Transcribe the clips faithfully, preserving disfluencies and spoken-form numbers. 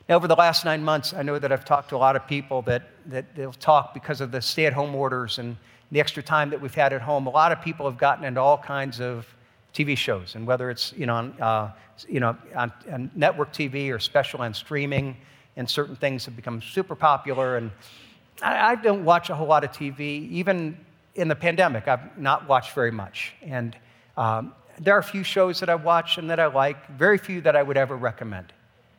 Now, over the last nine months, I know that I've talked to a lot of people that, that they'll talk because of the stay-at-home orders and the extra time that we've had at home. A lot of people have gotten into all kinds of T V shows, and whether it's you know on, uh, you know on, on network T V or special on streaming, and certain things have become super popular. And I, I don't watch a whole lot of T V. Even in the pandemic, I've not watched very much. And um, there are a few shows that I watch and that I like. Very few that I would ever recommend.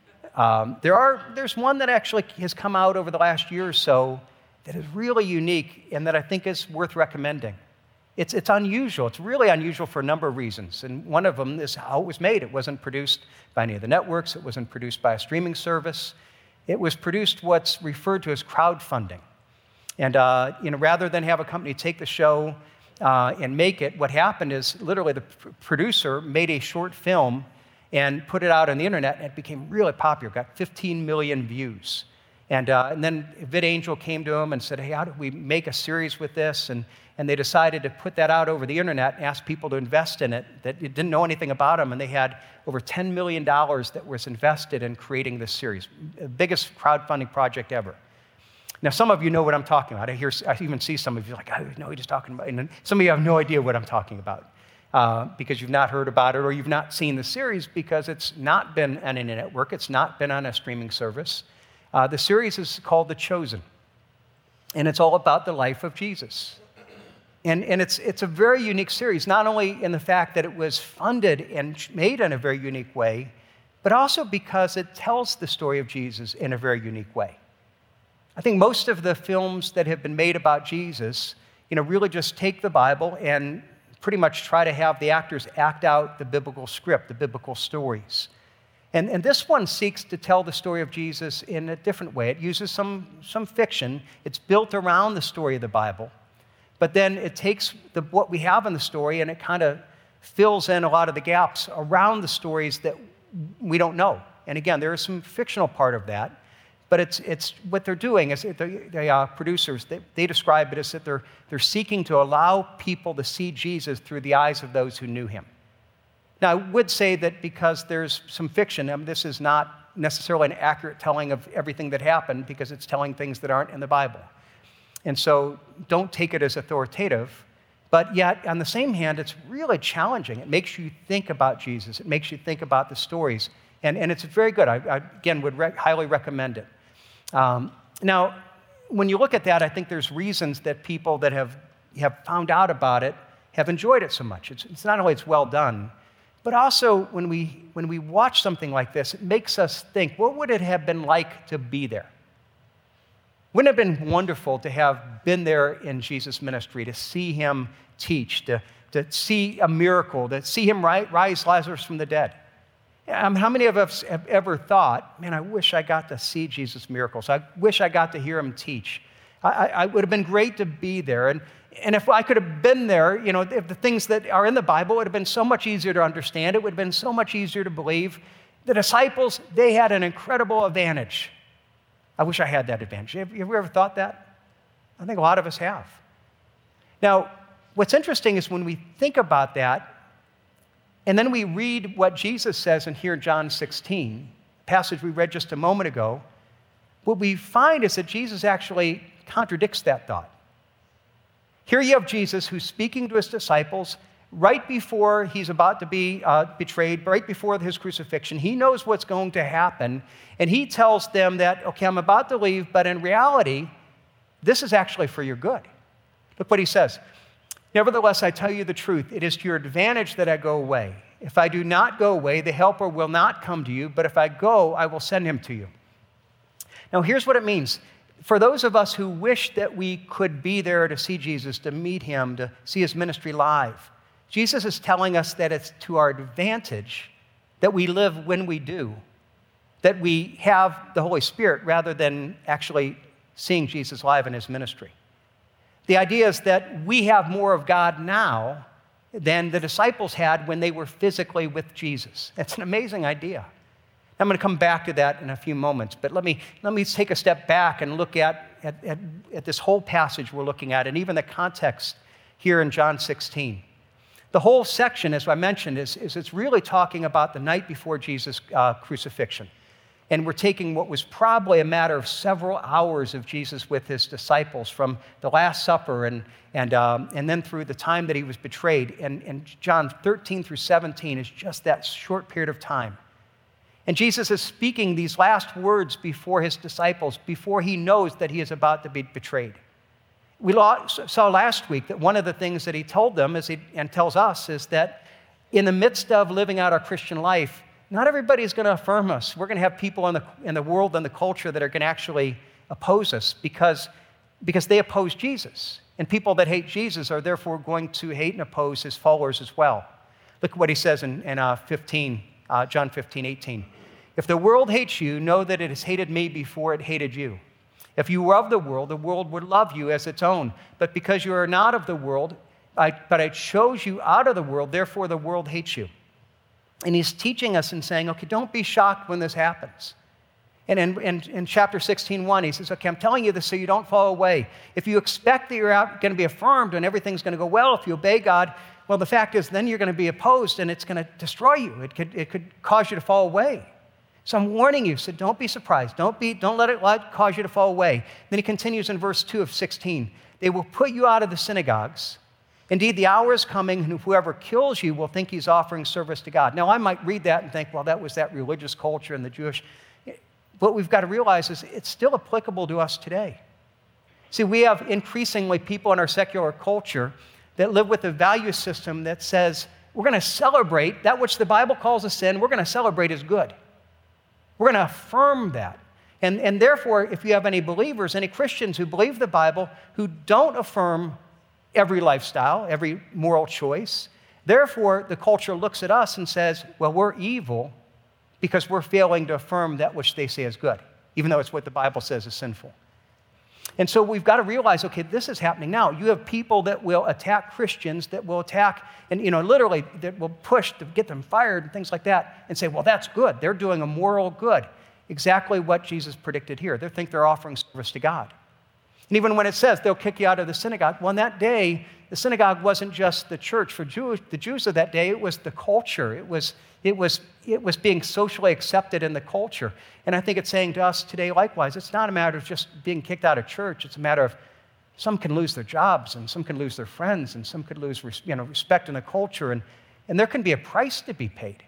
Um, there are there's one that actually has come out over the last year or so that is really unique and that I think is worth recommending. It's, it's unusual. It's really unusual for a number of reasons. And one of them is how it was made. It wasn't produced by any of the networks. It wasn't produced by a streaming service. It was produced what's referred to as crowdfunding. And uh, you know, rather than have a company take the show uh, and make it, what happened is literally the p- producer made a short film and put it out on the internet, and it became really popular. Got fifteen million views. And, uh, and then VidAngel came to him and said, hey, how do we make a series with this? And, and they decided to put that out over the internet and ask people to invest in it that didn't know anything about them. And they had over ten million dollars that was invested in creating this series. The biggest crowdfunding project ever. Now, some of you know what I'm talking about. I hear, I even see some of you like, I know what he's talking about. And some of you have no idea what I'm talking about uh, because you've not heard about it or you've not seen the series because it's not been on any network. It's not been on a streaming service. Uh, the series is called The Chosen, and it's all about the life of Jesus. And, and it's, it's a very unique series, not only in the fact that it was funded and made in a very unique way, but also because it tells the story of Jesus in a very unique way. I think most of the films that have been made about Jesus, you know, really just take the Bible and pretty much try to have the actors act out the biblical script, the biblical stories. And, and this one seeks to tell the story of Jesus in a different way. It uses some, some fiction. It's built around the story of the Bible. But then it takes the, what we have in the story and it kind of fills in a lot of the gaps around the stories that we don't know. And again, there is some fictional part of that. But it's, it's what they're doing is the, the uh, producers, they, they describe it as that they're, they're seeking to allow people to see Jesus through the eyes of those who knew him. Now, I would say that because there's some fiction, I mean, this is not necessarily an accurate telling of everything that happened because it's telling things that aren't in the Bible. And so don't take it as authoritative, but yet, on the same hand, it's really challenging. It makes you think about Jesus. It makes you think about the stories. And, and it's very good. I, I again, would re- highly recommend it. Um, now, when you look at that, I think there's reasons that people that have, have found out about it have enjoyed it so much. It's, it's not only it's well done, but also, when we, when we watch something like this, it makes us think, what would it have been like to be there? Wouldn't it have been wonderful to have been there in Jesus' ministry, to see him teach, to, to see a miracle, to see him rise Lazarus from the dead? Um, how many of us have ever thought, man, I wish I got to see Jesus' miracles. I wish I got to hear him teach. I, I, I would have been great to be there. And And if I could have been there, you know, if the things that are in the Bible, it would have been so much easier to understand. It would have been so much easier to believe. The disciples, they had an incredible advantage. I wish I had that advantage. Have you ever thought that? I think a lot of us have. Now, what's interesting is when we think about that, and then we read what Jesus says in here in John sixteen, passage we read just a moment ago, what we find is that Jesus actually contradicts that thought. Here you have Jesus who's speaking to his disciples right before he's about to be uh, betrayed, right before his crucifixion. He knows what's going to happen, and he tells them that, okay, I'm about to leave, but in reality, this is actually for your good. Look what he says. Nevertheless, I tell you the truth. It is to your advantage that I go away. If I do not go away, the helper will not come to you, but if I go, I will send him to you. Now, here's what it means. For those of us who wish that we could be there to see Jesus, to meet him, to see his ministry live, Jesus is telling us that it's to our advantage that we live when we do, that we have the Holy Spirit rather than actually seeing Jesus live in his ministry. The idea is that we have more of God now than the disciples had when they were physically with Jesus. That's an amazing idea. I'm going to come back to that in a few moments, but let me, let me take a step back and look at, at, at, at this whole passage we're looking at, and even the context here in John sixteen. The whole section, as I mentioned, is, is it's really talking about the night before Jesus' uh, crucifixion. And we're taking what was probably a matter of several hours of Jesus with his disciples from the Last Supper and, and, um, and then through the time that he was betrayed. And, and John thirteen through seventeen is just that short period of time. And Jesus is speaking these last words before his disciples, before he knows that he is about to be betrayed. We saw last week that one of the things that he told them is he, and tells us is that in the midst of living out our Christian life, not everybody is going to affirm us. We're going to have people in the, in the world and the culture that are going to actually oppose us because, because they oppose Jesus. And people that hate Jesus are therefore going to hate and oppose his followers as well. Look at what he says in, in uh, fifteen, uh, John fifteen, eighteen. If the world hates you, know that it has hated me before it hated you. If you were of the world, the world would love you as its own. But because you are not of the world, I, but I chose you out of the world, therefore the world hates you. And he's teaching us and saying, okay, don't be shocked when this happens. And in, in, in chapter sixteen, one, he says, okay, I'm telling you this so you don't fall away. If you expect that you're going to be affirmed and everything's going to go well, if you obey God, well, the fact is then you're going to be opposed and it's going to destroy you. It could, it could cause you to fall away. So I'm warning you, so don't be surprised. Don't, be, don't let it let, cause you to fall away. Then he continues in verse two of sixteen. They will put you out of the synagogues. Indeed, the hour is coming, and whoever kills you will think he's offering service to God. Now, I might read that and think, well, that was that religious culture and the Jewish. What we've got to realize is it's still applicable to us today. See, we have increasingly people in our secular culture that live with a value system that says we're going to celebrate that which the Bible calls a sin, we're going to celebrate as good. We're going to affirm that. And, and therefore, if you have any believers, any Christians who believe the Bible, who don't affirm every lifestyle, every moral choice, therefore, the culture looks at us and says, well, we're evil because we're failing to affirm that which they say is good, even though it's what the Bible says is sinful. And so we've got to realize, okay, this is happening now. You have people that will attack Christians, that will attack, and you know, literally, that will push to get them fired and things like that, and say, well, that's good. They're doing a moral good. Exactly what Jesus predicted here. They think they're offering service to God. And even when it says they'll kick you out of the synagogue, well, on that day, the synagogue wasn't just the church. For Jews, the Jews of that day, it was the culture. It was, it was, it was being socially accepted in the culture. And I think it's saying to us today, likewise, it's not a matter of just being kicked out of church. It's a matter of some can lose their jobs, and some can lose their friends, and some could lose you know, respect in the culture. And, and there can be a price to be paid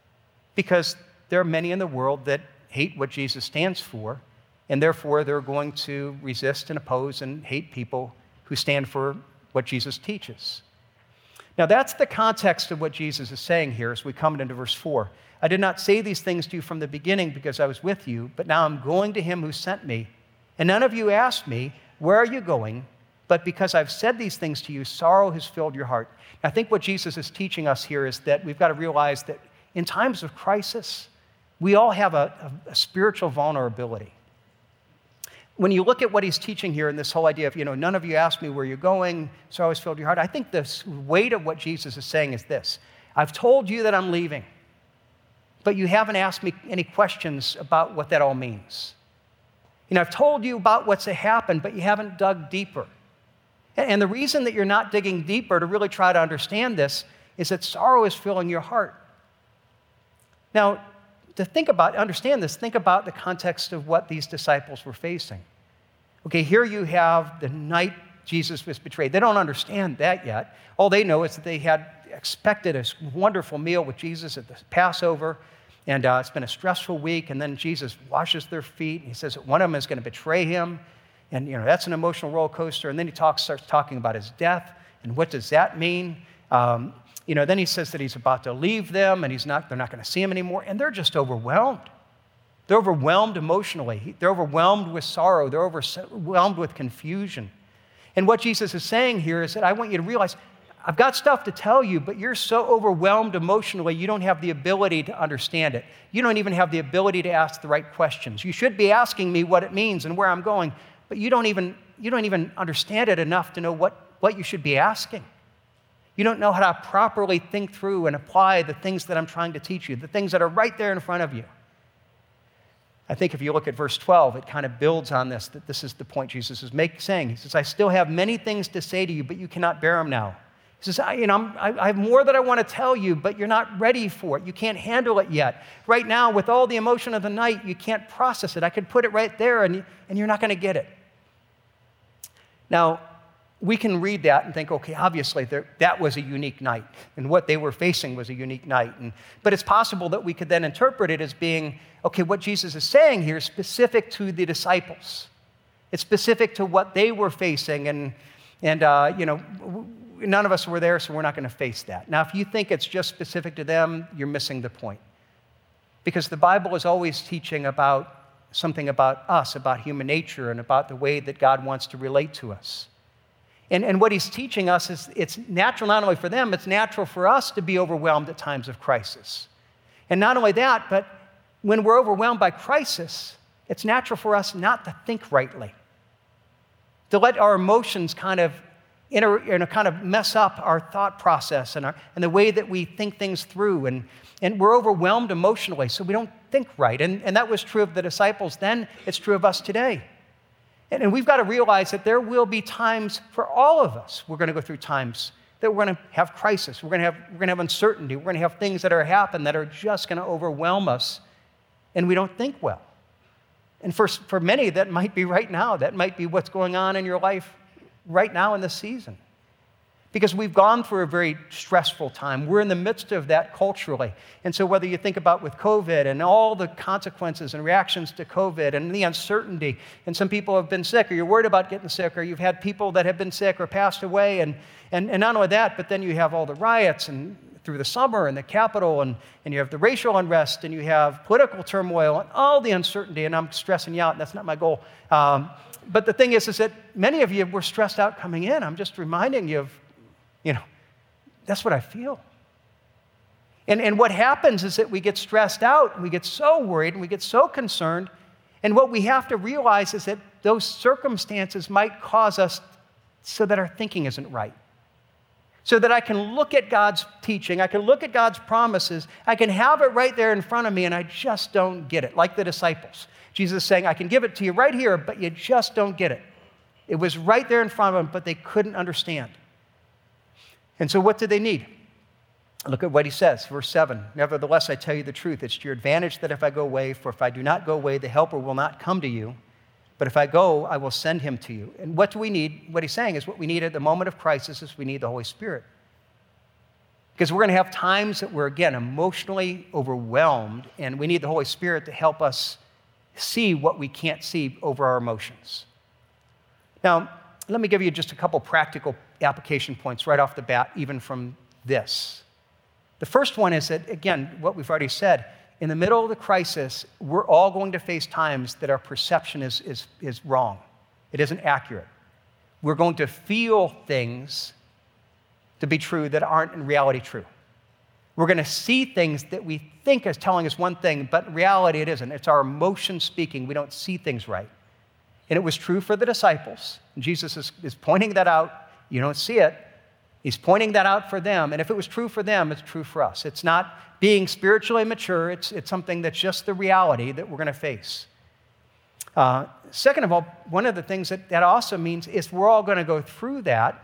because there are many in the world that hate what Jesus stands for, and therefore they're going to resist and oppose and hate people who stand for what Jesus teaches. Now that's the context of what Jesus is saying here as we come into verse four. I did not say these things to you from the beginning because I was with you, but now I'm going to him who sent me. And none of you asked me, where are you going? But because I've said these things to you, sorrow has filled your heart. I think what Jesus is teaching us here is that we've got to realize that in times of crisis, we all have a, a, a spiritual vulnerability. When you look at what he's teaching here in this whole idea of, you know, none of you asked me where you're going, so I always filled your heart, I think the weight of what Jesus is saying is this. I've told you that I'm leaving, but you haven't asked me any questions about what that all means. You know, I've told you about what's happened, but you haven't dug deeper. And the reason that you're not digging deeper to really try to understand this is that sorrow is filling your heart. Now, to think about, understand this, think about the context of what these disciples were facing. Okay, here you have the night Jesus was betrayed. They don't understand that yet. All they know is that they had expected a wonderful meal with Jesus at the Passover, and uh, it's been a stressful week, and then Jesus washes their feet, and he says that one of them is going to betray him, and you know that's an emotional roller coaster, and then he talks, starts talking about his death, and what does that mean? Um, You know, then he says that he's about to leave them and he's not, they're not going to see him anymore. And they're just overwhelmed. They're overwhelmed emotionally. They're overwhelmed with sorrow. They're overwhelmed with confusion. And what Jesus is saying here is that I want you to realize, I've got stuff to tell you, but you're so overwhelmed emotionally, you don't have the ability to understand it. You don't even have the ability to ask the right questions. You should be asking me what it means and where I'm going, but you don't even, you don't even understand it enough to know what, what you should be asking. You don't know how to properly think through and apply the things that I'm trying to teach you, the things that are right there in front of you. I think if you look at verse twelve, it kind of builds on this, that this is the point Jesus is make, saying. He says, I still have many things to say to you, but you cannot bear them now. He says, I, you know, I'm, I, I have more that I want to tell you, but you're not ready for it. You can't handle it yet. Right now, with all the emotion of the night, you can't process it. I could put it right there, and, and you're not going to get it. Now, we can read that and think, okay, obviously there, that was a unique night, and what they were facing was a unique night. And, but it's possible that we could then interpret it as being, okay, what Jesus is saying here is specific to the disciples. It's specific to what they were facing, and, and uh, you know, none of us were there, so we're not going to face that. Now, if you think it's just specific to them, you're missing the point. Because the Bible is always teaching about something about us, about human nature, and about the way that God wants to relate to us. And, and what he's teaching us is it's natural not only for them, it's natural for us to be overwhelmed at times of crisis. And not only that, but when we're overwhelmed by crisis, it's natural for us not to think rightly, to let our emotions kind of Inter, you know, kind of mess up our thought process and, our, and the way that we think things through. And, and we're overwhelmed emotionally, so we don't think right. And, and that was true of the disciples then. It's true of us today. And, and we've got to realize that there will be times for all of us. We're going to go through times that we're going to have crisis. We're going to have, we're going to have uncertainty. We're going to have things that are happen that are just going to overwhelm us, and we don't think well. And for, for many, that might be right now. That might be what's going on in your life right now in this season. Because we've gone through a very stressful time. We're in the midst of that culturally. And so whether you think about with COVID and all the consequences and reactions to COVID and the uncertainty, and some people have been sick, or you're worried about getting sick, or you've had people that have been sick or passed away, and, and, and not only that, but then you have all the riots and through the summer and the Capitol, and, and you have the racial unrest, and you have political turmoil and all the uncertainty, and I'm stressing you out, and that's not my goal. Um, but the thing is, is that many of you were stressed out coming in. I'm just reminding you of, you know, that's what I feel. And, and what happens is that we get stressed out, and we get so worried, and we get so concerned, and what we have to realize is that those circumstances might cause us so that our thinking isn't right. So that I can look at God's teaching, I can look at God's promises, I can have it right there in front of me, and I just don't get it, like the disciples. Jesus is saying, I can give it to you right here, but you just don't get it. It was right there in front of them, but they couldn't understand. And so what did they need? Look at what he says, verse seven. Nevertheless, I tell you the truth. It's to your advantage that if I go away, for if I do not go away, the Helper will not come to you. But if I go, I will send him to you. And what do we need? What he's saying is what we need at the moment of crisis is we need the Holy Spirit. Because we're going to have times that we're, again, emotionally overwhelmed, and we need the Holy Spirit to help us see what we can't see over our emotions. Now, let me give you just a couple practical application points right off the bat, even from this. The first one is that, again, what we've already said, in the middle of the crisis, we're all going to face times that our perception is, is, is wrong. It isn't accurate. We're going to feel things to be true that aren't in reality true. We're going to see things that we think is telling us one thing, but in reality it isn't. It's our emotion speaking. We don't see things right. And it was true for the disciples. And Jesus is, is pointing that out. You don't see it. He's pointing that out for them. And if it was true for them, it's true for us. It's not being spiritually mature. It's, it's something that's just the reality that we're going to face. Uh, second of all, one of the things that that also means is we're all going to go through that.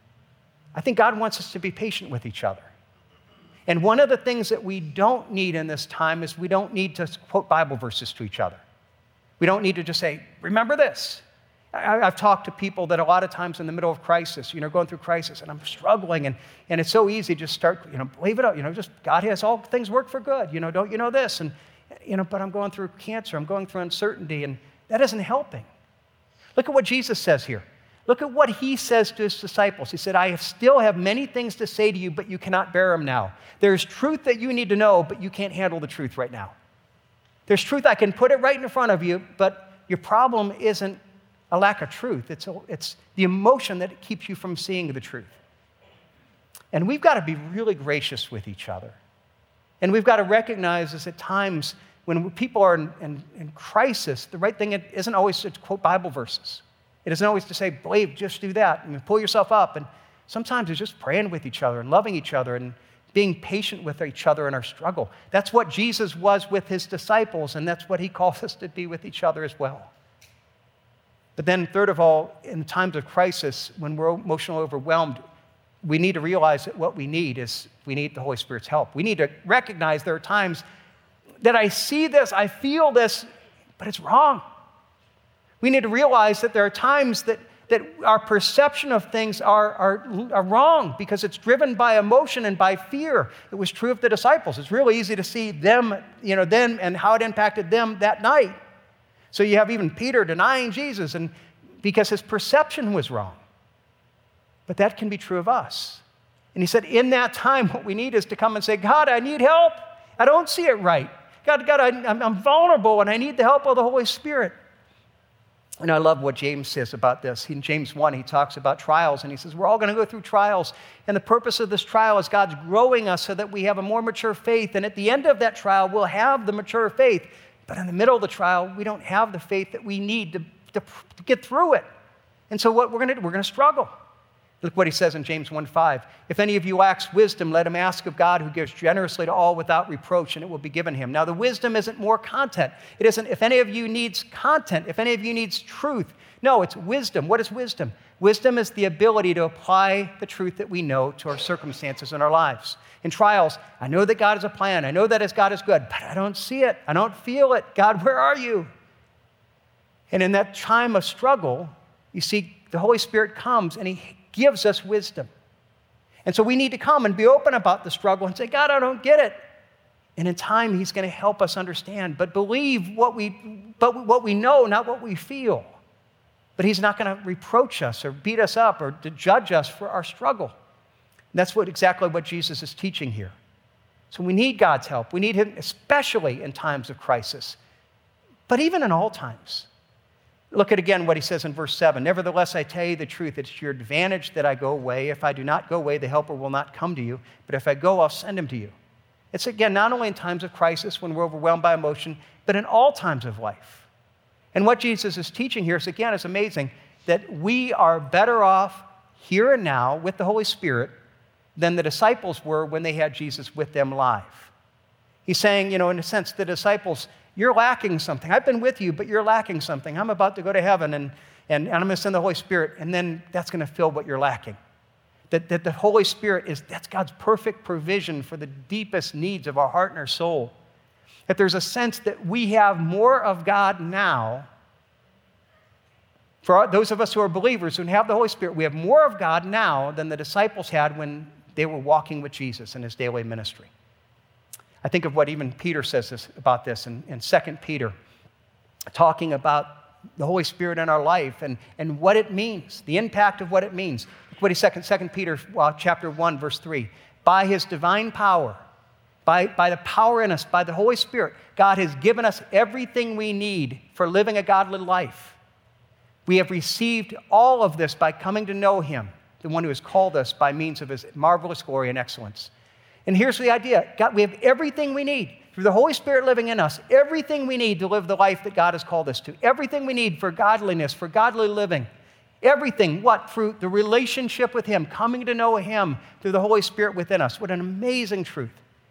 I think God wants us to be patient with each other. And one of the things that we don't need in this time is we don't need to quote Bible verses to each other. We don't need to just say, remember this. I, I've talked to people that a lot of times in the middle of crisis, you know, going through crisis, and I'm struggling, and, and it's so easy to just start, you know, leave it up, you know, just God has all things work for good, you know, don't you know this? And, you know, but I'm going through cancer, I'm going through uncertainty, and that isn't helping. Look at what Jesus says here. Look at what he says to his disciples. He said, I still have many things to say to you, but you cannot bear them now. There's truth that you need to know, but you can't handle the truth right now. There's truth, I can put it right in front of you, but your problem isn't a lack of truth. It's, a, it's the emotion that keeps you from seeing the truth. And we've got to be really gracious with each other. And we've got to recognize is at times when people are in, in, in crisis, the right thing isn't always to quote Bible verses. It isn't always to say, believe, just do that, and pull yourself up. And sometimes it's just praying with each other and loving each other and being patient with each other in our struggle. That's what Jesus was with his disciples, and that's what he calls us to be with each other as well. But then third of all, in times of crisis, when we're emotionally overwhelmed, we need to realize that what we need is we need the Holy Spirit's help. We need to recognize there are times that I see this, I feel this, but it's wrong. We need to realize that there are times that, that our perception of things are, are, are wrong because it's driven by emotion and by fear. It was true of the disciples. It's really easy to see them, you know, then and how it impacted them that night. So you have even Peter denying Jesus and because his perception was wrong. But that can be true of us. And he said, in that time, what we need is to come and say, God, I need help. I don't see it right. God, God, I, I'm, I'm vulnerable and I need the help of the Holy Spirit. And I love what James says about this. In James one, he talks about trials, and he says, we're all going to go through trials. And the purpose of this trial is God's growing us so that we have a more mature faith. And at the end of that trial, we'll have the mature faith. But in the middle of the trial, we don't have the faith that we need to, to, to get through it. And so what we're going to do, we're going to struggle. Look what he says in James one five. If any of you lacks wisdom, let him ask of God who gives generously to all without reproach, and it will be given him. Now, the wisdom isn't more content. It isn't if any of you needs content, if any of you needs truth. No, it's wisdom. What is wisdom? Wisdom is the ability to apply the truth that we know to our circumstances in our lives. In trials, I know that God has a plan. I know that his God is good, but I don't see it. I don't feel it. God, where are you? And in that time of struggle, you see, the Holy Spirit comes and he gives us wisdom. And so we need to come and be open about the struggle and say, God, I don't get it. And in time, he's going to help us understand. But believe what we, but what we know, not what we feel. But he's not going to reproach us or beat us up or to judge us for our struggle. And that's what exactly what Jesus is teaching here. So we need God's help. We need him especially in times of crisis, but even in all times. Look at again what he says in verse seven. Nevertheless, I tell you the truth. It's to your advantage that I go away. If I do not go away, the helper will not come to you. But if I go, I'll send him to you. It's again, not only in times of crisis when we're overwhelmed by emotion, but in all times of life. And what Jesus is teaching here is, again, it's amazing that we are better off here and now with the Holy Spirit than the disciples were when they had Jesus with them live. He's saying, you know, in a sense, the disciples, you're lacking something. I've been with you, but you're lacking something. I'm about to go to heaven, and, and, and I'm going to send the Holy Spirit, and then that's going to fill what you're lacking. That, that the Holy Spirit is, that's God's perfect provision for the deepest needs of our heart and our soul. That there's a sense that we have more of God now. For those of us who are believers who have the Holy Spirit, we have more of God now than the disciples had when they were walking with Jesus in his daily ministry. I think of what even Peter says this, about this in, in Second Peter, talking about the Holy Spirit in our life and, and what it means, the impact of what it means. Look what he said in Second Peter uh, chapter one, verse three. By his divine power, by, by the power in us, by the Holy Spirit, God has given us everything we need for living a godly life. We have received all of this by coming to know him, the one who has called us by means of his marvelous glory and excellence. And here's the idea. God, we have everything we need through the Holy Spirit living in us, everything we need to live the life that God has called us to, everything we need for godliness, for godly living, everything, what? Through the relationship with him, coming to know him through the Holy Spirit within us. What an amazing truth.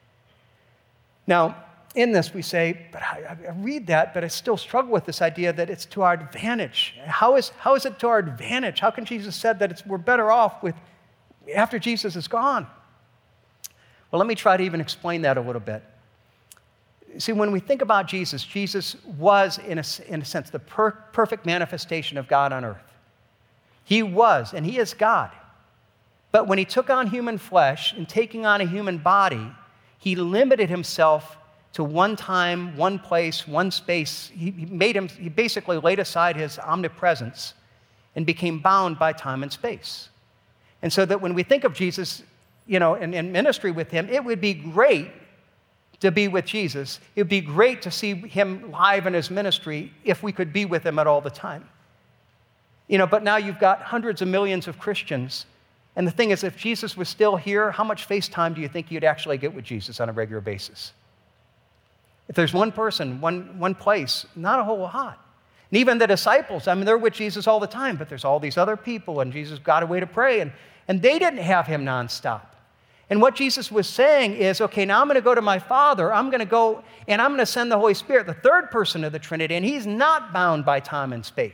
Now, in this we say, but I, I read that, but I still struggle with this idea that it's to our advantage. How is, how is it to our advantage? How can Jesus said that it's, we're better off with after Jesus is gone? Well, let me try to even explain that a little bit. See, when we think about Jesus, Jesus was, in a, in a sense, the per- perfect manifestation of God on earth. He was, and he is God. But when he took on human flesh and taking on a human body, he limited himself to one time, one place, one space. He, he made him, he basically laid aside his omnipresence and became bound by time and space. And so that when we think of Jesus, you know, in, in ministry with him, it would be great to be with Jesus. It would be great to see him live in his ministry if we could be with him at all the time. You know, but now you've got hundreds of millions of Christians. And the thing is, if Jesus was still here, how much FaceTime do you think you'd actually get with Jesus on a regular basis? If there's one person, one, one place, not a whole lot. And even the disciples, I mean, they're with Jesus all the time, but there's all these other people, and Jesus got a way to pray, and, and they didn't have him nonstop. And what Jesus was saying is, okay, now I'm going to go to my Father. I'm going to go, and I'm going to send the Holy Spirit, the third person of the Trinity, and he's not bound by time and space.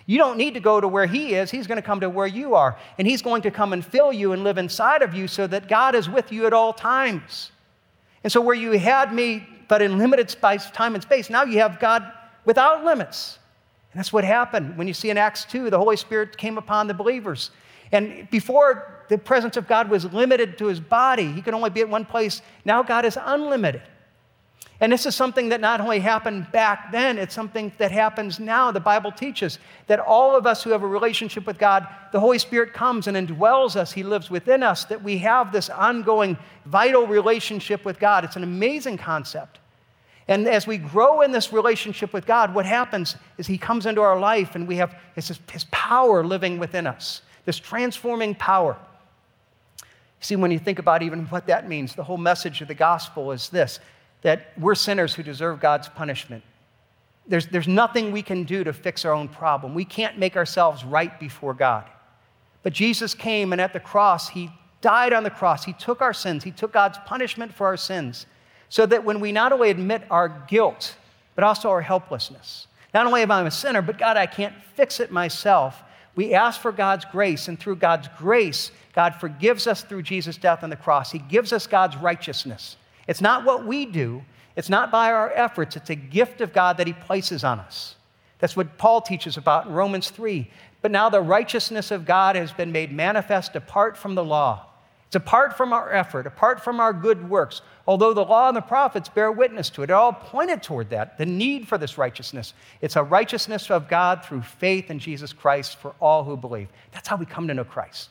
You don't need to go to where he is. He's going to come to where you are. And he's going to come and fill you and live inside of you so that God is with you at all times. And so where you had me, but in limited space, time and space, now you have God without limits. And that's what happened. When you see in Acts two, the Holy Spirit came upon the believers. And before, the presence of God was limited to his body. He could only be at one place. Now God is unlimited. And this is something that not only happened back then, it's something that happens now. The Bible teaches that all of us who have a relationship with God, the Holy Spirit comes and indwells us. He lives within us, that we have this ongoing, vital relationship with God. It's an amazing concept. And as we grow in this relationship with God, what happens is he comes into our life and we have his, his power living within us, this transforming power. See, when you think about even what that means, the whole message of the gospel is this, that we're sinners who deserve God's punishment. There's, there's nothing we can do to fix our own problem. We can't make ourselves right before God. But Jesus came, and at the cross, he died on the cross. He took our sins. He took God's punishment for our sins, so that when we not only admit our guilt, but also our helplessness, not only am I a sinner, but God, I can't fix it myself, we ask for God's grace, and through God's grace, God forgives us through Jesus' death on the cross. He gives us God's righteousness. It's not what we do. It's not by our efforts. It's a gift of God that he places on us. That's what Paul teaches about in Romans three. But now the righteousness of God has been made manifest apart from the law. It's apart from our effort, apart from our good works. Although the law and the prophets bear witness to it, it all pointed toward that, the need for this righteousness. It's a righteousness of God through faith in Jesus Christ for all who believe. That's how we come to know Christ.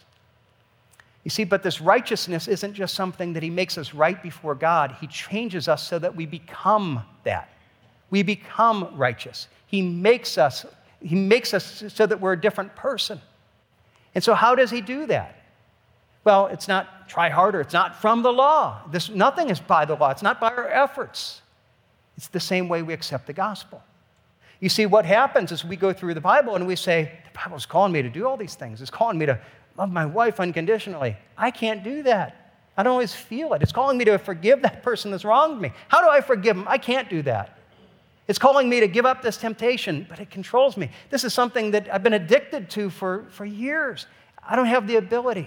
You see, but this righteousness isn't just something that he makes us right before God. He changes us so that we become that. We become righteous. He makes us, he makes us so that we're a different person. And so how does he do that? Well, it's not try harder. It's not from the law. This, nothing is by the law. It's not by our efforts. It's the same way we accept the gospel. You see, what happens is we go through the Bible and we say, the Bible's calling me to do all these things. It's calling me to love my wife unconditionally. I can't do that. I don't always feel it. It's calling me to forgive that person that's wronged me. How do I forgive them? I can't do that. It's calling me to give up this temptation, but it controls me. This is something that I've been addicted to for, for years. I don't have the ability.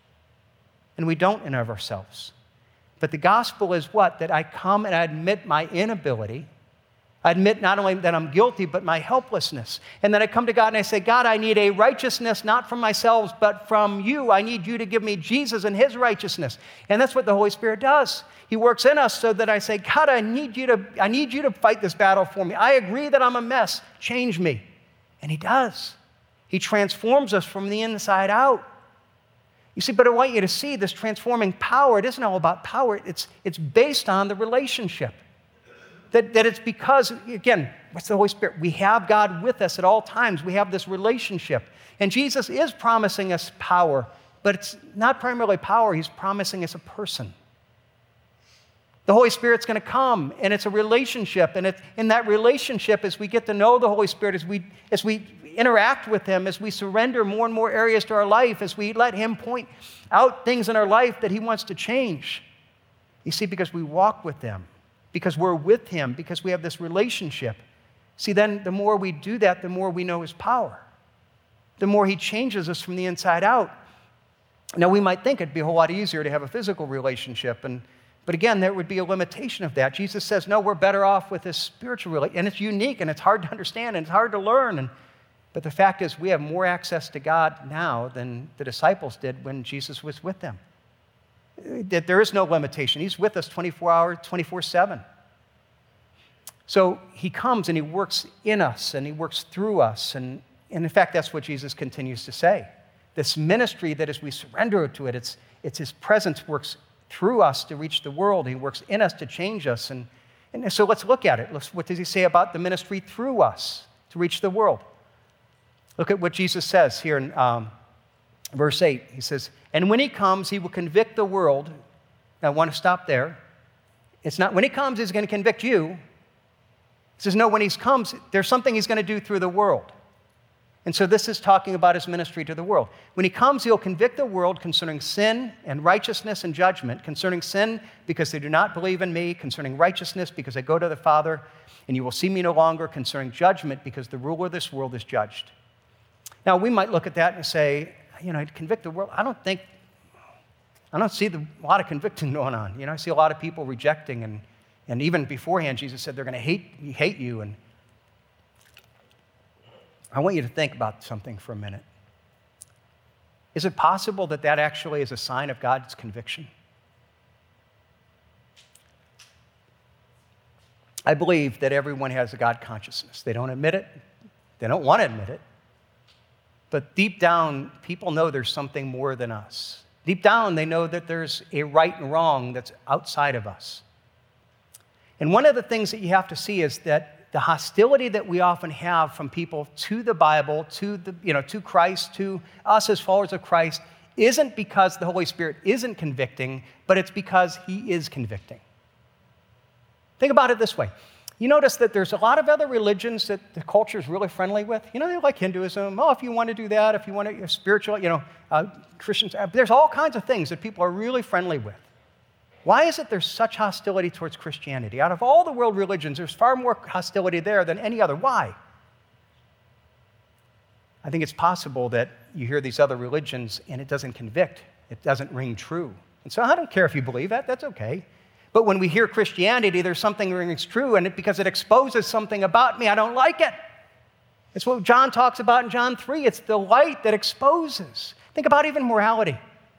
And we don't in of ourselves. But the gospel is what? That I come and I admit my inability. I admit not only that I'm guilty, but my helplessness. And then I come to God and I say, God, I need a righteousness not from myself, but from you. I need you to give me Jesus and his righteousness. And that's what the Holy Spirit does. He works in us so that I say, God, I need you to, I need you to fight this battle for me. I agree that I'm a mess. Change me. And he does. He transforms us from the inside out. You see, but I want you to see this transforming power. It isn't all about power. It's, it's based on the relationship. That, that it's because, again, what's the Holy Spirit? We have God with us at all times. We have this relationship. And Jesus is promising us power, but it's not primarily power. He's promising us a person. The Holy Spirit's going to come, and it's a relationship. And it, in that relationship, as we get to know the Holy Spirit, as we, as we interact with him, as we surrender more and more areas to our life, as we let him point out things in our life that he wants to change. You see, because we walk with him. Because we're with him, because we have this relationship. See, then the more we do that, the more we know his power. The more he changes us from the inside out. Now, we might think it'd be a whole lot easier to have a physical relationship, and, but again, there would be a limitation of that. Jesus says, no, we're better off with this spiritual relationship, and it's unique, and it's hard to understand, and it's hard to learn. And, but the fact is, we have more access to God now than the disciples did when Jesus was with them. That there is no limitation. He's with us twenty-four hours, twenty-four seven. So he comes and he works in us and he works through us. And, and in fact, that's what Jesus continues to say. This ministry that as we surrender to it, it's, it's his presence works through us to reach the world. He works in us to change us. And, and so let's look at it. Let's, what does he say about the ministry through us to reach the world? Look at what Jesus says here in um, verse eight. He says, and when he comes, he will convict the world. Now, I want to stop there. It's not when he comes, he's going to convict you. He says, no, when he comes, there's something he's going to do through the world. And so this is talking about his ministry to the world. When he comes, he'll convict the world concerning sin and righteousness and judgment. Concerning sin, because they do not believe in me. Concerning righteousness, because I go to the Father, and you will see me no longer. Concerning judgment, because the ruler of this world is judged. Now, we might look at that and say, you know, convict the world. I don't think, I don't see the, a lot of convicting going on. You know, I see a lot of people rejecting, and, and even beforehand, Jesus said they're going to hate, hate you. And I want you to think about something for a minute. Is it possible that that actually is a sign of God's conviction? I believe that everyone has a God consciousness. They don't admit it. They don't want to admit it. But deep down, people know there's something more than us. Deep down, they know that there's a right and wrong that's outside of us. And one of the things that you have to see is that the hostility that we often have from people to the Bible, to the, you know, to Christ, to us as followers of Christ, isn't because the Holy Spirit isn't convicting, but it's because He is convicting. Think about it this way. You notice that there's a lot of other religions that the culture is really friendly with. You know, they like Hinduism. Oh, if you want to do that, if you want to, you're spiritual, you know, uh, Christians. Uh, there's all kinds of things that people are really friendly with. Why is it there's such hostility towards Christianity? Out of all the world religions, there's far more hostility there than any other. Why? I think it's possible that you hear these other religions and it doesn't convict. It doesn't ring true. And so I don't care if you believe that. That's okay. But when we hear Christianity, there's something that rings true, and it, because it exposes something about me, I don't like it. It's what John talks about in John three. It's the light that exposes. Think about even morality.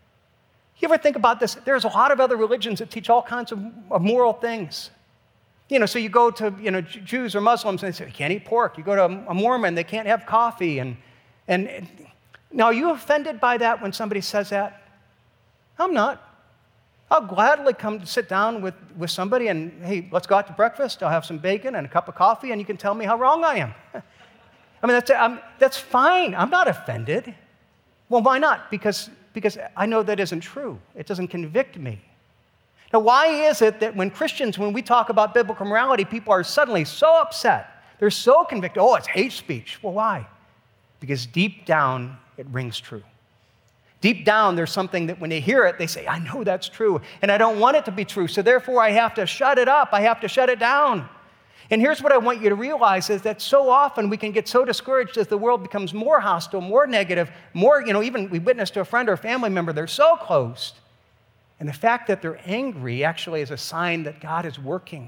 You ever think about this? There's a lot of other religions that teach all kinds of, of moral things. You know, so you go to, you know, Jews or Muslims, and they say, you can't eat pork. You go to a Mormon, they can't have coffee. And, and, and now, are you offended by that when somebody says that? I'm not. I'll gladly come to sit down with, with somebody and, hey, let's go out to breakfast. I'll have some bacon and a cup of coffee, and you can tell me how wrong I am. I mean, that's, I'm, that's fine. I'm not offended. Well, why not? Because, because I know that isn't true. It doesn't convict me. Now, why is it that when Christians, when we talk about biblical morality, people are suddenly so upset? They're so convicted. Oh, it's hate speech. Well, why? Because deep down, it rings true. Deep down, there's something that when they hear it, they say, I know that's true, and I don't want it to be true, so therefore I have to shut it up. I have to shut it down. And here's what I want you to realize is that so often we can get so discouraged as the world becomes more hostile, more negative, more, you know, even we witness to a friend or a family member, they're so close. And the fact that they're angry actually is a sign that God is working.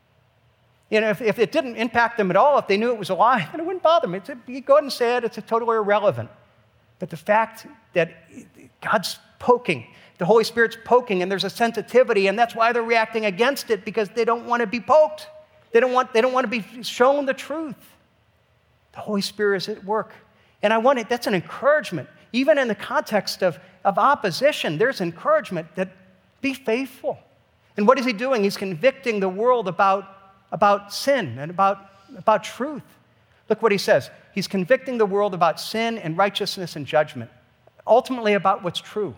You know, if, if it didn't impact them at all, if they knew it was a lie, then it wouldn't bother them. It's a, you go ahead and say it, it's a totally irrelevant. But the fact that God's poking, the Holy Spirit's poking, and there's a sensitivity, and that's why they're reacting against it, because they don't want to be poked. They don't want, they don't want to be shown the truth. The Holy Spirit is at work. And I want it, that's an encouragement. Even in the context of, of opposition, there's encouragement that be faithful. And what is he doing? He's convicting the world about, about sin and about, about truth. Look what he says. He's convicting the world about sin and righteousness and judgment, ultimately about what's true.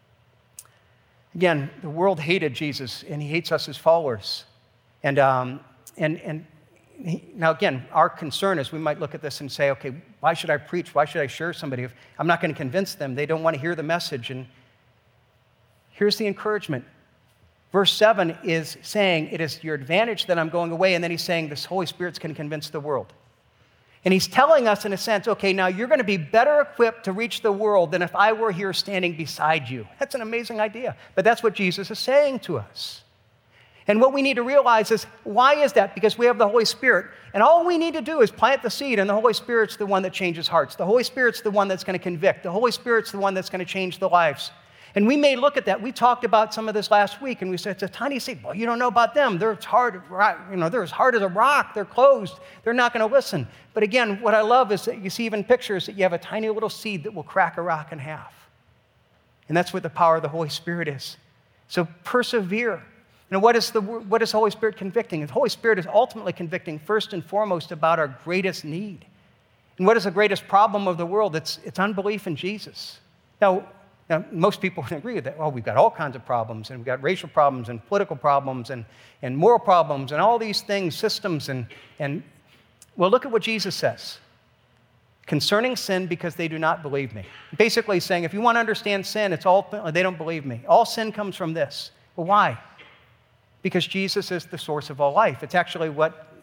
Again, the world hated Jesus, and he hates us as followers. And, um, and, and he, now, again, our concern is we might look at this and say, okay, why should I preach? Why should I share somebody if I'm not going to convince them? They don't want to hear the message. And here's the encouragement. Verse seven is saying, it is your advantage that I'm going away. And then he's saying, this Holy Spirit's going to convince the world. And he's telling us, in a sense, okay, now you're going to be better equipped to reach the world than if I were here standing beside you. That's an amazing idea. But that's what Jesus is saying to us. And what we need to realize is, why is that? Because we have the Holy Spirit. And all we need to do is plant the seed, and the Holy Spirit's the one that changes hearts. The Holy Spirit's the one that's going to convict. The Holy Spirit's the one that's going to change the lives. And we may look at that. We talked about some of this last week, and we said, it's a tiny seed. Well, you don't know about them. They're as hard, you know, they're as hard as a rock. They're closed. They're not going to listen. But again, what I love is that you see even pictures that you have a tiny little seed that will crack a rock in half. And that's what the power of the Holy Spirit is. So persevere. Now, what is the what is the Holy Spirit convicting? The Holy Spirit is ultimately convicting first and foremost about our greatest need. And what is the greatest problem of the world? It's, it's unbelief in Jesus. Now, Now, most people would agree with that. Well, we've got all kinds of problems, and we've got racial problems and political problems and, and moral problems and all these things, systems. And, and, well, look at what Jesus says. Concerning sin, because they do not believe me. Basically saying, if you want to understand sin, it's all, they don't believe me. All sin comes from this. Well, why? Because Jesus is the source of all life. It's actually what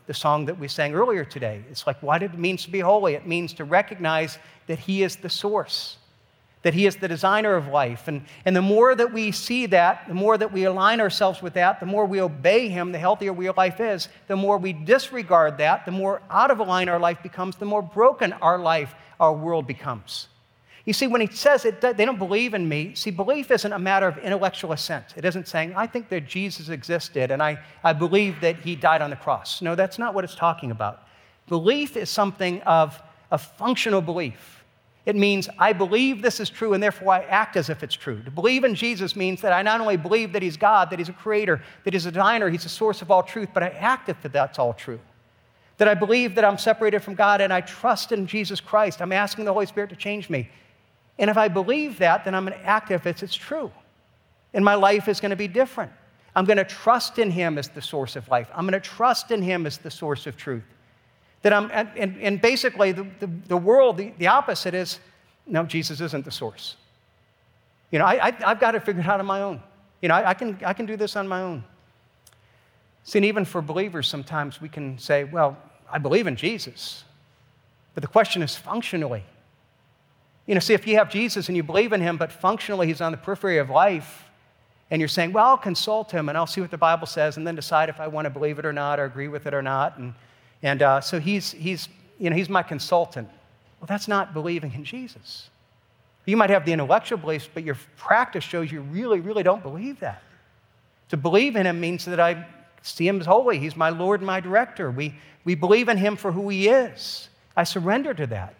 the song that we sang earlier today. It's like, what it means to be holy. It means to recognize that he is the source, that he is the designer of life. And, and the more that we see that, the more that we align ourselves with that, the more we obey him, the healthier our life is. The more we disregard that, the more out of line our life becomes, the more broken our life, our world becomes. You see, when he says it, they don't believe in me, see, belief isn't a matter of intellectual assent. It isn't saying, I think that Jesus existed and I, I believe that he died on the cross. No, that's not what it's talking about. Belief is something of a functional belief. It means I believe this is true and therefore I act as if it's true. To believe in Jesus means that I not only believe that he's God, that he's a creator, that he's a designer, he's the source of all truth, but I act as if that's all true. That I believe that I'm separated from God and I trust in Jesus Christ. I'm asking the Holy Spirit to change me. And if I believe that, then I'm going to act as if it's true. And my life is going to be different. I'm going to trust in him as the source of life. I'm going to trust in him as the source of truth. That I'm, and, and basically, the, the, the world, the, the opposite is, no, Jesus isn't the source. You know, I, I, I've got it figured out on my own. You know, I, I, can, I can do this on my own. See, and even for believers, sometimes we can say, well, I believe in Jesus. But the question is functionally. You know, see, if you have Jesus and you believe in him, but functionally he's on the periphery of life, and you're saying, well, I'll consult him and I'll see what the Bible says and then decide if I want to believe it or not or agree with it or not. And, and uh, so he's, he's, you know, he's my consultant. Well, that's not believing in Jesus. You might have the intellectual beliefs, but your practice shows you really, really don't believe that. To believe in him means that I see him as holy. He's my Lord and my director. We, we believe in him for who he is. I surrender to that.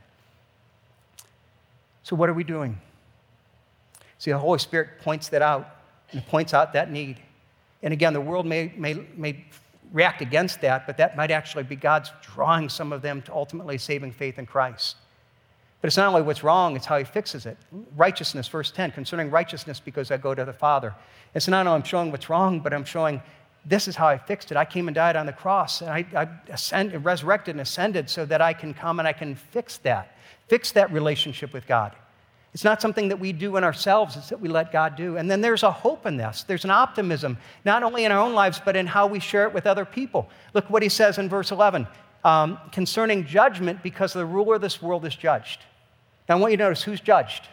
So what are we doing? See, the Holy Spirit points that out, and points out that need. And again, the world may, may, may react against that, but that might actually be God's drawing some of them to ultimately saving faith in Christ. But it's not only what's wrong, it's how he fixes it. Righteousness, verse ten, concerning righteousness because I go to the Father. It's not only I'm showing what's wrong, but I'm showing this is how I fixed it. I came and died on the cross, and I, I ascended, resurrected and ascended so that I can come and I can fix that. Fix that relationship with God. It's not something that we do in ourselves, it's that we let God do. And then there's a hope in this. There's an optimism, not only in our own lives, but in how we share it with other people. Look what he says in verse eleven, um, concerning judgment, because the ruler of this world is judged. Now I want you to notice who's judged.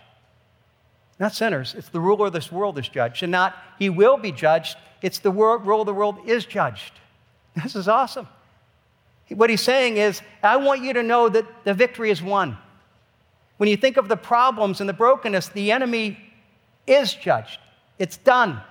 Not sinners, it's the ruler of this world is judged. And not he will be judged, it's the world, ruler of the world is judged. This is awesome. What he's saying is, I want you to know that the victory is won. When you think of the problems and the brokenness, the enemy is judged. It's done.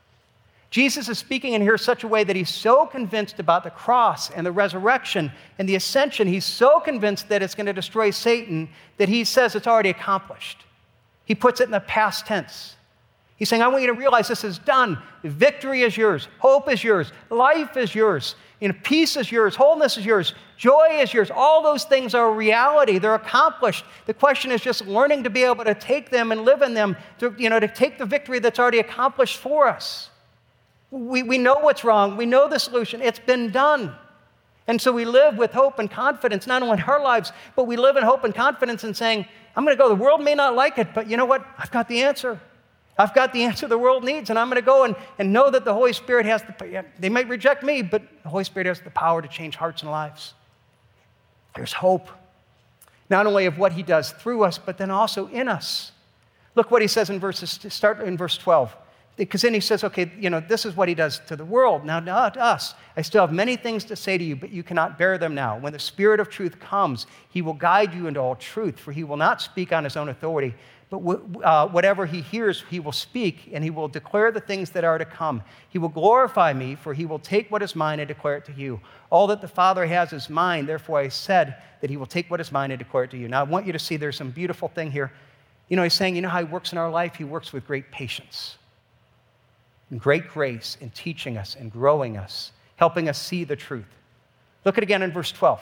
Jesus is speaking in here such a way that he's so convinced about the cross and the resurrection and the ascension, he's so convinced that it's going to destroy Satan that he says it's already accomplished. He puts it in the past tense. He's saying, I want you to realize this is done. Victory is yours. Hope is yours. Life is yours. You know, peace is yours. Wholeness is yours. Joy is yours. All those things are a reality. They're accomplished. The question is just learning to be able to take them and live in them, to, you know, to take the victory that's already accomplished for us. We, we know what's wrong. We know the solution. It's been done. And so we live with hope and confidence, not only in our lives, but we live in hope and confidence in saying, I'm going to go. The world may not like it, but you know what? I've got the answer. I've got the answer the world needs, and I'm going to go and, and know that the Holy Spirit has the, they might reject me, but the Holy Spirit has the power to change hearts and lives. There's hope, not only of what he does through us, but then also in us. Look what he says in verses, start in verse twelve. Because then he says, okay, you know, this is what he does to the world. Now, not us. I still have many things to say to you, but you cannot bear them now. When the Spirit of truth comes, he will guide you into all truth, for he will not speak on his own authority, but uh, whatever he hears, he will speak, and he will declare the things that are to come. He will glorify me, for he will take what is mine and declare it to you. All that the Father has is mine, therefore I said that he will take what is mine and declare it to you. Now, I want you to see there's some beautiful thing here. You know, he's saying, you know how he works in our life? He works with great patience and great grace in teaching us and growing us, helping us see the truth. Look at it again in verse twelve.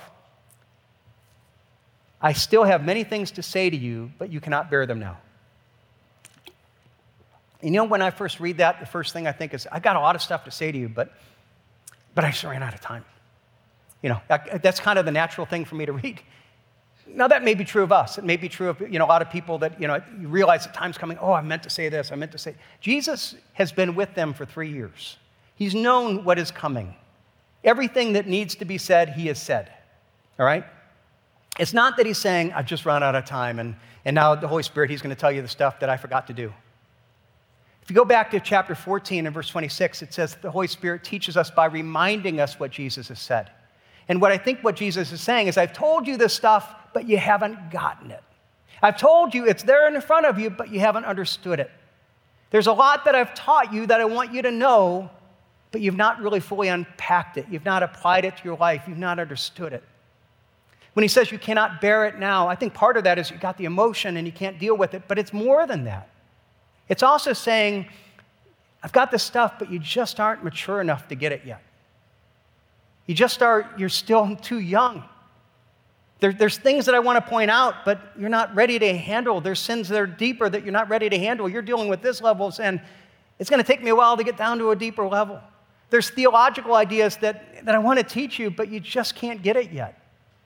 I still have many things to say to you, but you cannot bear them now. And you know, when I first read that, the first thing I think is, I got a lot of stuff to say to you, but, but I just ran out of time. You know, that's kind of the natural thing for me to read. Now, that may be true of us. It may be true of, you know, a lot of people that, you know, you realize that time's coming, oh, I meant to say this, I meant to say. Jesus has been with them for three years. He's known what is coming. Everything that needs to be said, he has said, all right? It's not that he's saying, I've just run out of time, and, and now the Holy Spirit, he's going to tell you the stuff that I forgot to do. If you go back to chapter fourteen and verse twenty-six, it says the Holy Spirit teaches us by reminding us what Jesus has said. And what I think what Jesus is saying is, I've told you this stuff, but you haven't gotten it. I've told you it's there in front of you, but you haven't understood it. There's a lot that I've taught you that I want you to know, but you've not really fully unpacked it. You've not applied it to your life. You've not understood it. When he says you cannot bear it now, I think part of that is you got the emotion and you can't deal with it, but it's more than that. It's also saying, I've got this stuff, but you just aren't mature enough to get it yet. You just are, you're still too young. There, there's things that I want to point out, but you're not ready to handle. There's sins that are deeper that you're not ready to handle. You're dealing with this level, and it's going to take me a while to get down to a deeper level. There's theological ideas that, that I want to teach you, but you just can't get it yet.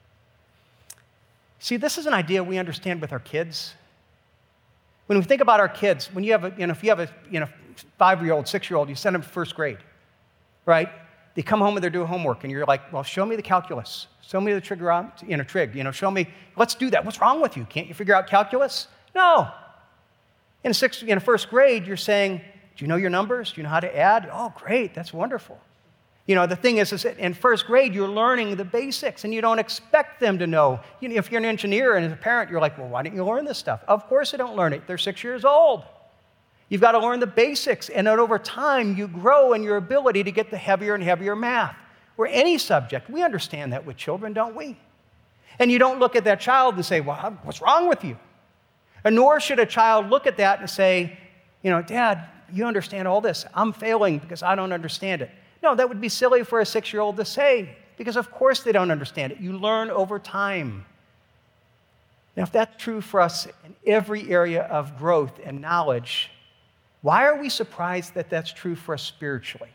See, this is an idea we understand with our kids. When we think about our kids, when you have a, you know, if you have a you know, five-year-old, six-year-old, you send them to first grade, right? They come home and they're doing homework, and you're like, well, show me the calculus. Show me the trigger, you know, trig. You know, show me, let's do that. What's wrong with you? Can't you figure out calculus? No. In, sixth, in first grade, you're saying, do you know your numbers? Do you know how to add? Oh, great, that's wonderful. You know, the thing is, is that in first grade, you're learning the basics, and you don't expect them to know. You know, if you're an engineer and as a parent, you're like, well, why didn't you learn this stuff? Of course they don't learn it. They're six years old. You've got to learn the basics, and then over time, you grow in your ability to get the heavier and heavier math. Or any subject. We understand that with children, don't we? And you don't look at that child and say, well, what's wrong with you? And nor should a child look at that and say, you know, Dad, you understand all this. I'm failing because I don't understand it. No, that would be silly for a six-year-old to say, because of course they don't understand it. You learn over time. Now, if that's true for us in every area of growth and knowledge, why are we surprised that that's true for us spiritually?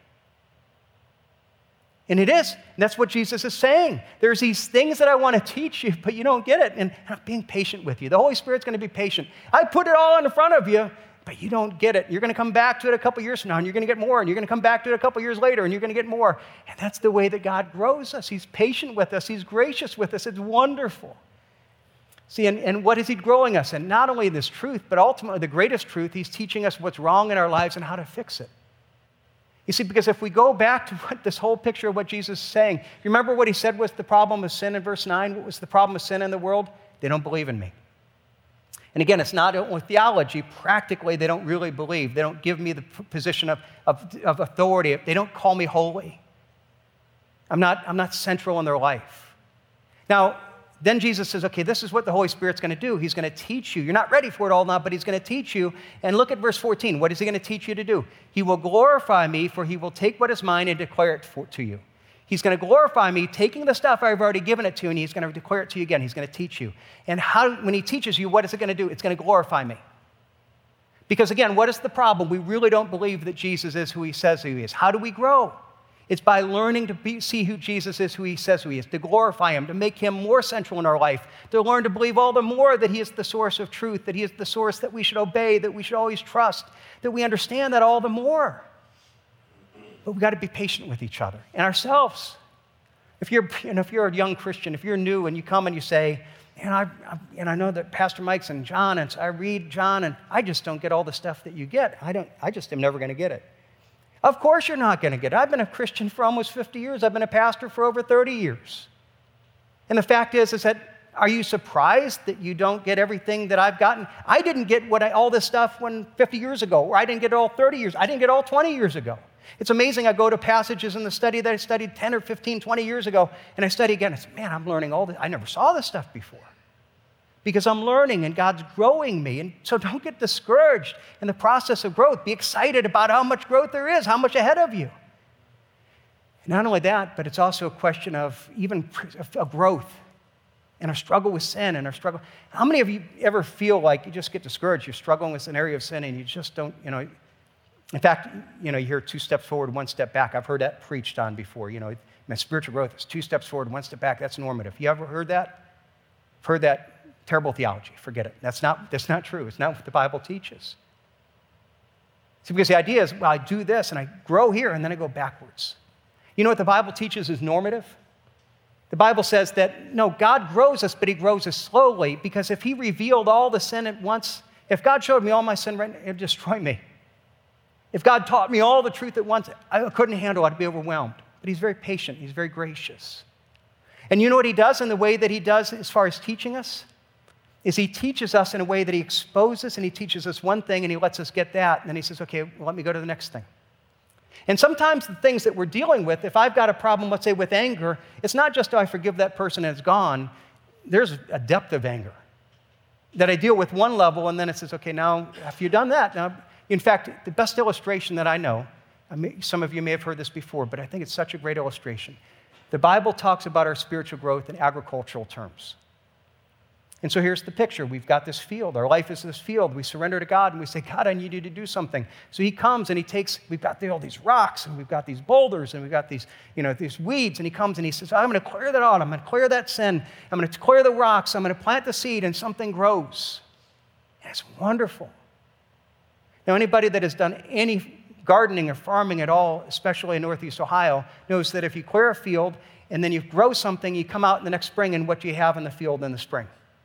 And it is. And that's what Jesus is saying. There's these things that I want to teach you, but you don't get it. And I'm being patient with you. The Holy Spirit's going to be patient. I put it all in front of you, but you don't get it. You're going to come back to it a couple years from now, and you're going to get more. And you're going to come back to it a couple years later, and you're going to get more. And that's the way that God grows us. He's patient with us. He's gracious with us. It's wonderful. See, and, and what is he growing us in? Not only this truth, but ultimately the greatest truth, he's teaching us what's wrong in our lives and how to fix it. You see, because if we go back to what this whole picture of what Jesus is saying, you remember what he said was the problem of sin in verse nine? What was the problem of sin in the world? They don't believe in me. And again, it's not only theology. Practically, they don't really believe. They don't give me the position of, of, of authority. They don't call me holy. I'm not, I'm not central in their life. Now, then Jesus says, okay, this is what the Holy Spirit's going to do. He's going to teach you. You're not ready for it all now, but he's going to teach you. And look at verse fourteen. What is he going to teach you to do? He will glorify me, for he will take what is mine and declare it for, to you. He's going to glorify me, taking the stuff I've already given it to, and he's going to declare it to you again. He's going to teach you. And how, when he teaches you, what is it going to do? It's going to glorify me. Because again, what is the problem? We really don't believe that Jesus is who he says he is. How do we grow? It's by learning to be, see who Jesus is, who he says who he is, to glorify him, to make him more central in our life, to learn to believe all the more that he is the source of truth, that he is the source that we should obey, that we should always trust, that we understand that all the more. But we've got to be patient with each other and ourselves. If you're, you know, if you're a young Christian, if you're new and you come and you say, and I, I, and I know that Pastor Mike's and John, and so I read John, and I just don't get all the stuff that you get. I don't. I just am never going to get it. Of course you're not going to get it. I've been a Christian for almost fifty years. I've been a pastor for over thirty years. And the fact is, is that, are you surprised that you don't get everything that I've gotten? I didn't get what I, all this stuff when fifty years ago, or I didn't get it all thirty years. I didn't get it all twenty years ago. It's amazing. I go to passages in the study that I studied ten or fifteen, twenty years ago, and I study again. I say, man, I'm learning all this. I never saw this stuff before. Because I'm learning and God's growing me. And so don't get discouraged in the process of growth. Be excited about how much growth there is, how much ahead of you. And not only that, but it's also a question of even of growth and our struggle with sin and our struggle. How many of you ever feel like you just get discouraged? You're struggling with an area of sin and you just don't, you know. In fact, you know, you hear two steps forward, one step back. I've heard that preached on before. You know, my spiritual growth is two steps forward, one step back. That's normative. You ever heard that? I've heard that. Terrible theology. Forget it. That's not, that's not true. It's not what the Bible teaches. See, because the idea is, well, I do this and I grow here and then I go backwards. You know what the Bible teaches is normative? The Bible says that, no, God grows us, but he grows us slowly, because if he revealed all the sin at once, if God showed me all my sin right now, it would destroy me. If God taught me all the truth at once, I couldn't handle it. I'd be overwhelmed. But he's very patient. He's very gracious. And you know what he does in the way that he does as far as teaching us? Is he teaches us in a way that he exposes, and he teaches us one thing, and he lets us get that, and then he says, okay, well, let me go to the next thing. And sometimes the things that we're dealing with, if I've got a problem, let's say with anger, it's not just, do I forgive that person and it's gone. There's a depth of anger that I deal with one level, and then it says, okay, now, have you done that? Now, in fact, the best illustration that I know, I mean, some of you may have heard this before, but I think it's such a great illustration. The Bible talks about our spiritual growth in agricultural terms. And so here's the picture. We've got this field. Our life is this field. We surrender to God, and we say, God, I need you to do something. So he comes, and he takes, we've got all these rocks, and we've got these boulders, and we've got these, you know, these weeds, and he comes, and he says, I'm going to clear that out. I'm going to clear that sin. I'm going to clear the rocks. I'm going to plant the seed, and something grows. And it's wonderful. Now, anybody that has done any gardening or farming at all, especially in Northeast Ohio, knows that if you clear a field, and then you grow something, you come out in the next spring, and what do you have in the field in the spring?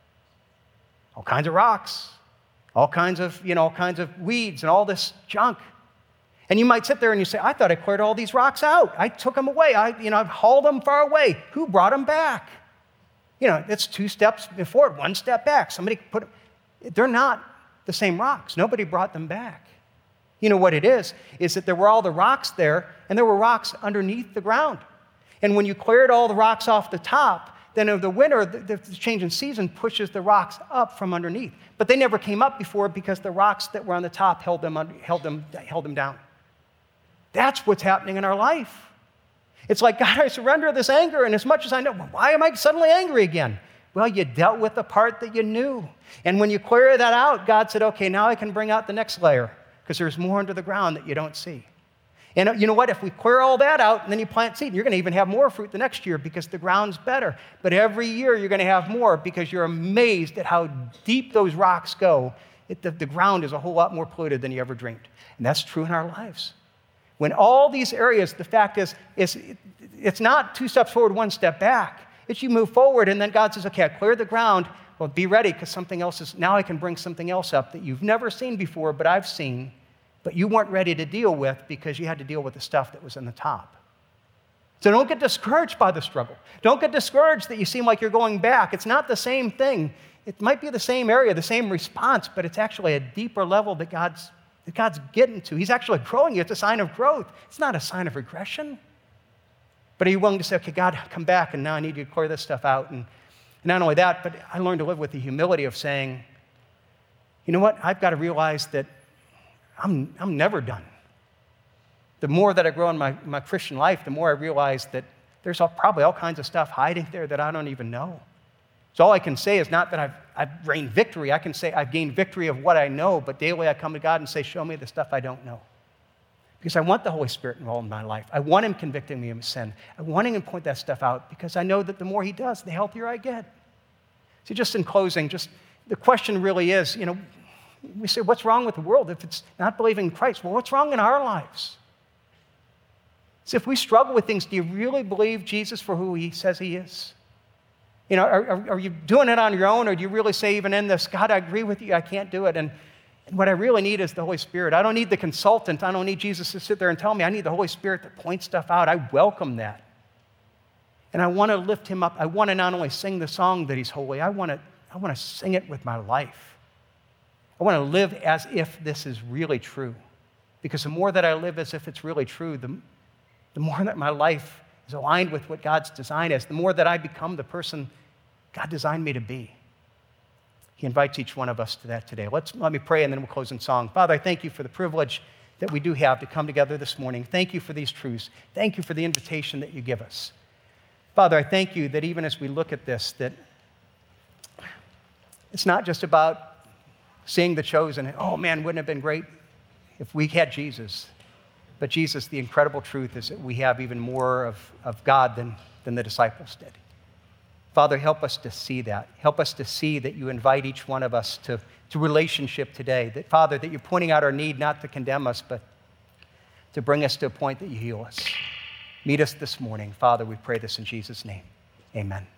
All kinds of rocks, all kinds of, you know, all kinds of weeds and all this junk. And you might sit there and you say, I thought I cleared all these rocks out. I took them away. I, you know, I've hauled them far away. Who brought them back? You know, it's two steps before, one step back. Somebody put them. They're not the same rocks. Nobody brought them back. You know what it is, is that there were all the rocks there, and there were rocks underneath the ground. And when you cleared all the rocks off the top, then in the winter, the, the change in season pushes the rocks up from underneath. But they never came up before because the rocks that were on the top held them, under, held them, held them down. That's what's happening in our life. It's like, God, I surrender this anger, and as much as I know, well, why am I suddenly angry again? Well, you dealt with the part that you knew. And when you clear that out, God said, okay, now I can bring out the next layer, because there's more under the ground that you don't see. And you know what? If we clear all that out and then you plant seed, you're going to even have more fruit the next year because the ground's better. But every year you're going to have more because you're amazed at how deep those rocks go. It, the, the ground is a whole lot more polluted than you ever dreamed. And that's true in our lives. When all these areas, the fact is, is it, it's not two steps forward, one step back. It's you move forward, and then God says, okay, I cleared the ground. Well, be ready, because something else is, now I can bring something else up that you've never seen before, but I've seen. But you weren't ready to deal with because you had to deal with the stuff that was in the top. So don't get discouraged by the struggle. Don't get discouraged that you seem like you're going back. It's not the same thing. It might be the same area, the same response, but it's actually a deeper level that God's, that God's getting to. He's actually growing you. It's a sign of growth. It's not a sign of regression. But are you willing to say, okay, God, come back, and now I need you to clear this stuff out? And not only that, but I learned to live with the humility of saying, you know what? I've got to realize that I'm, I'm never done. The more that I grow in my, my Christian life, the more I realize that there's all, probably all kinds of stuff hiding there that I don't even know. So all I can say is not that I've, I've gained victory. I can say I've gained victory of what I know, but daily I come to God and say, show me the stuff I don't know. Because I want the Holy Spirit involved in my life. I want him convicting me of sin. I want him to point that stuff out because I know that the more he does, the healthier I get. So just in closing, just the question really is, you know, we say, what's wrong with the world if it's not believing in Christ? Well, what's wrong in our lives? So if we struggle with things, do you really believe Jesus for who he says he is? You know, are, are, are you doing it on your own, or do you really say even in this, God, I agree with you, I can't do it, and, and what I really need is the Holy Spirit. I don't need the consultant. I don't need Jesus to sit there and tell me. I need the Holy Spirit to point stuff out. I welcome that. And I want to lift him up. I want to not only sing the song that he's holy, I want to, I want to sing it with my life. I want to live as if this is really true. Because the more that I live as if it's really true, the, the more that my life is aligned with what God's design is, the more that I become the person God designed me to be. He invites each one of us to that today. Let's, let me pray, and then we'll close in song. Father, I thank you for the privilege that we do have to come together this morning. Thank you for these truths. Thank you for the invitation that you give us. Father, I thank you that even as we look at this, that it's not just about seeing the chosen, oh man, wouldn't it have been great if we had Jesus. But Jesus, the incredible truth is that we have even more of, of God than, than the disciples did. Father, help us to see that. Help us to see that you invite each one of us to, to relationship today. That, Father, that you're pointing out our need not to condemn us, but to bring us to a point that you heal us. Meet us this morning. Father, we pray this in Jesus' name. Amen.